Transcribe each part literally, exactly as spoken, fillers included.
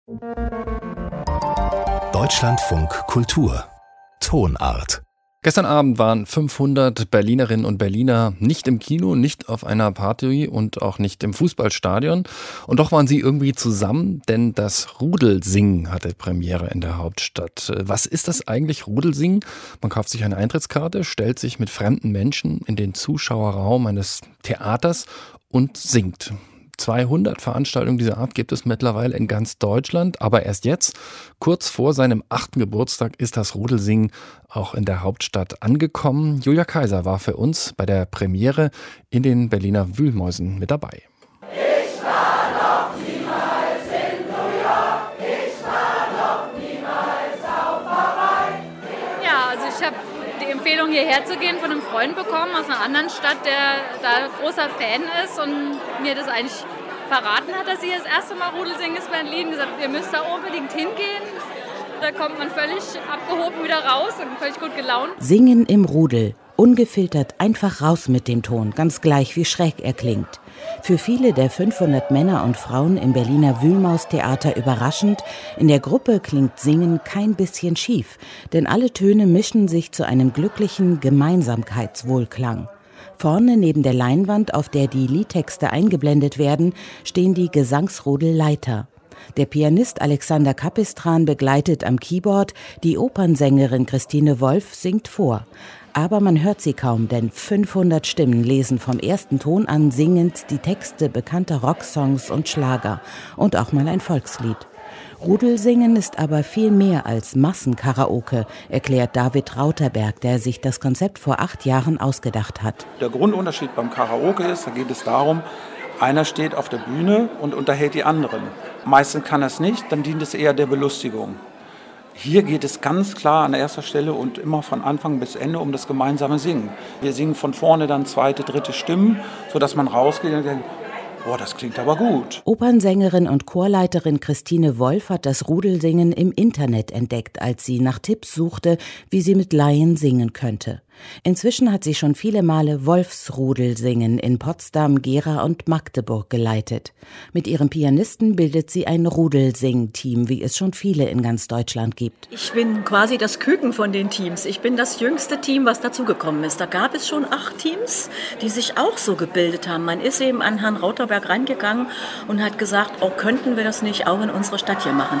Deutschlandfunk Kultur Tonart. Gestern Abend waren fünfhundert Berlinerinnen und Berliner nicht im Kino, nicht auf einer Party und auch nicht im Fußballstadion. Und doch waren sie irgendwie zusammen, denn das Rudelsingen hatte Premiere in der Hauptstadt. Was ist das eigentlich, Rudelsingen? Man kauft sich eine Eintrittskarte, stellt sich mit fremden Menschen in den Zuschauerraum eines Theaters und singt. zweihundert Veranstaltungen dieser Art gibt es mittlerweile in ganz Deutschland, aber erst jetzt, kurz vor seinem achten Geburtstag, ist das Rudelsingen auch in der Hauptstadt angekommen. Julia Kaiser war für uns bei der Premiere in den Berliner Wühlmäusen mit dabei. Ich war noch niemals in New York, ich war noch niemals auf Hawaii. Ja, also ich habe die Empfehlung, hierher zu gehen, von einem Freund bekommen aus einer anderen Stadt, der da großer Fan ist und mir das eigentlich verraten hat, dass hier das erste Mal Rudelsingen ist in Berlin. Gesagt, ihr müsst da unbedingt hingehen. Da kommt man völlig abgehoben wieder raus und völlig gut gelaunt. Singen im Rudel. Ungefiltert einfach raus mit dem Ton, ganz gleich wie schräg er klingt. Für viele der fünfhundert Männer und Frauen im Berliner Wühlmaustheater überraschend, in der Gruppe klingt Singen kein bisschen schief, denn alle Töne mischen sich zu einem glücklichen Gemeinsamkeitswohlklang. Vorne neben der Leinwand, auf der die Liedtexte eingeblendet werden, stehen die Gesangsrudelleiter. Der Pianist Alexander Kapistran begleitet am Keyboard, die Opernsängerin Christine Wolf singt vor. Aber man hört sie kaum, denn fünfhundert Stimmen lesen vom ersten Ton an singend die Texte bekannter Rocksongs und Schlager und auch mal ein Volkslied. Rudelsingen ist aber viel mehr als Massenkaraoke, erklärt David Rauterberg, der sich das Konzept vor acht Jahren ausgedacht hat. Der Grundunterschied beim Karaoke ist, da geht es darum, einer steht auf der Bühne und unterhält die anderen. Meistens kann er es nicht, dann dient es eher der Belustigung. Hier geht es ganz klar an erster Stelle und immer von Anfang bis Ende um das gemeinsame Singen. Wir singen von vorne dann zweite, dritte Stimmen, sodass man rausgeht und denkt, boah, das klingt aber gut. Opernsängerin und Chorleiterin Christine Wolf hat das Rudelsingen im Internet entdeckt, als sie nach Tipps suchte, wie sie mit Laien singen könnte. Inzwischen hat sie schon viele Male Wolfsrudelsingen in Potsdam, Gera und Magdeburg geleitet. Mit ihrem Pianisten bildet sie ein Rudelsing-Team, wie es schon viele in ganz Deutschland gibt. Ich bin quasi das Küken von den Teams. Ich bin das jüngste Team, was dazugekommen ist. Da gab es schon acht Teams, die sich auch so gebildet haben. Man ist eben an Herrn Rauterberg reingegangen und hat gesagt, oh, könnten wir das nicht auch in unserer Stadt hier machen.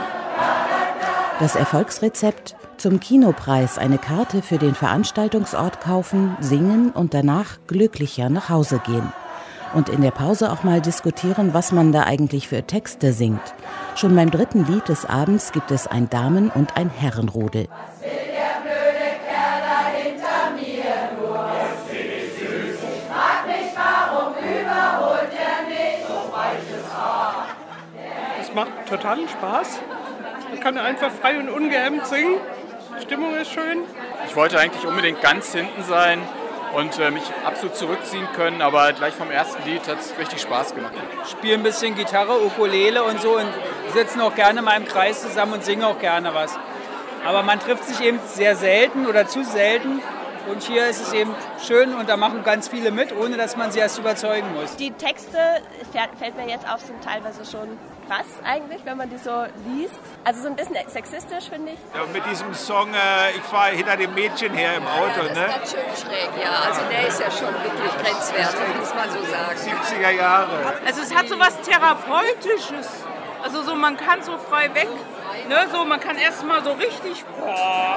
Das Erfolgsrezept: zum Kinopreis eine Karte für den Veranstaltungsort kaufen, singen und danach glücklicher nach Hause gehen. Und in der Pause auch mal diskutieren, was man da eigentlich für Texte singt. Schon beim dritten Lied des Abends gibt es ein Damen- und ein Herrenrudel. Was will der blöde Kerl da hinter mir nur? Das find ich süß. Ich frag mich, warum überholt er mich? So weiches Haar. Es macht totalen Spaß. Man kann einfach frei und ungehemmt singen. Die Stimmung ist schön. Ich wollte eigentlich unbedingt ganz hinten sein und äh, mich absolut zurückziehen können, aber gleich vom ersten Lied hat es richtig Spaß gemacht. Ich spiele ein bisschen Gitarre, Ukulele und so und sitzen auch gerne mal im Kreis zusammen und singen auch gerne was. Aber man trifft sich eben sehr selten oder zu selten. Und hier ist es eben schön und da machen ganz viele mit, ohne dass man sie erst überzeugen muss. Die Texte, fällt mir jetzt auf, sind teilweise schon krass eigentlich, wenn man die so liest. Also so ein bisschen sexistisch, finde ich. Ja, mit diesem Song, äh, ich fahre hinter dem Mädchen her im Auto. Ja, das ne? ist ganz schön schräg, ja. Also der ist ja schon wirklich grenzwertig, muss man so sagen. siebziger Jahre. Also es hat so was Therapeutisches. Also so, man kann so frei weg, ne? So, man kann erst mal so richtig... Boah.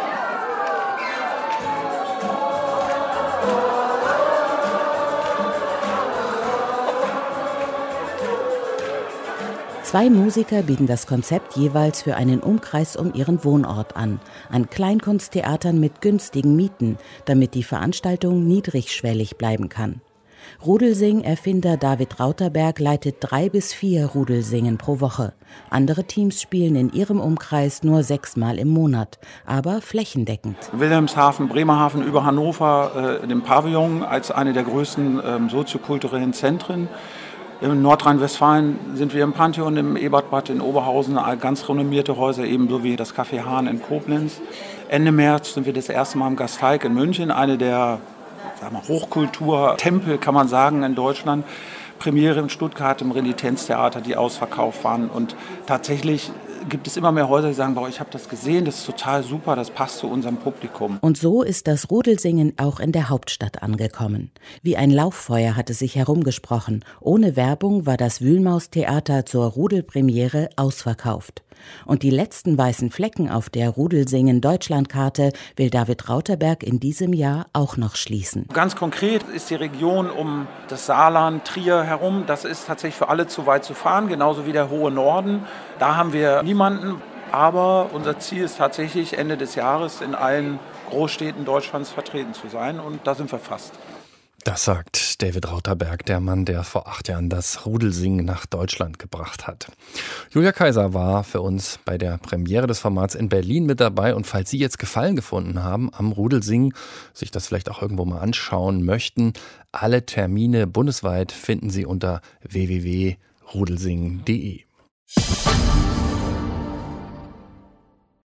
Zwei Musiker bieten das Konzept jeweils für einen Umkreis um ihren Wohnort an, an Kleinkunsttheatern mit günstigen Mieten, damit die Veranstaltung niedrigschwellig bleiben kann. Rudelsing-Erfinder David Rauterberg leitet drei bis vier Rudelsingen pro Woche. Andere Teams spielen in ihrem Umkreis nur sechsmal im Monat, aber flächendeckend. Wilhelmshaven, Bremerhaven über Hannover, äh, dem Pavillon als eine der größten äh, soziokulturellen Zentren. In Nordrhein-Westfalen sind wir im Pantheon, im Ebertbad in Oberhausen, ganz renommierte Häuser, ebenso wie das Café Hahn in Koblenz. Ende März sind wir das erste Mal im Gasteig in München, eine der sagen wir, Hochkultur-Tempel, kann man sagen, in Deutschland. Premiere in Stuttgart im Renitenztheater, die ausverkauft waren. Und tatsächlich gibt es immer mehr Häuser, die sagen, boah, ich habe das gesehen, das ist total super, das passt zu unserem Publikum. Und so ist das Rudelsingen auch in der Hauptstadt angekommen. Wie ein Lauffeuer hat es sich herumgesprochen. Ohne Werbung war das Wühlmaus-Theater zur Rudelpremiere ausverkauft. Und die letzten weißen Flecken auf der Rudelsingen-Deutschlandkarte will David Rauterberg in diesem Jahr auch noch schließen. Ganz konkret ist die Region um das Saarland, Trier herum, das ist tatsächlich für alle zu weit zu fahren, genauso wie der hohe Norden. Da haben wir niemanden, aber unser Ziel ist tatsächlich Ende des Jahres in allen Großstädten Deutschlands vertreten zu sein und da sind wir fast. Das sagt David Rauterberg, der Mann, der vor acht Jahren das Rudelsingen nach Deutschland gebracht hat. Julia Kaiser war für uns bei der Premiere des Formats in Berlin mit dabei. Und falls Sie jetzt Gefallen gefunden haben am Rudelsingen, sich das vielleicht auch irgendwo mal anschauen möchten, alle Termine bundesweit finden Sie unter w w w punkt rudelsingen punkt d e.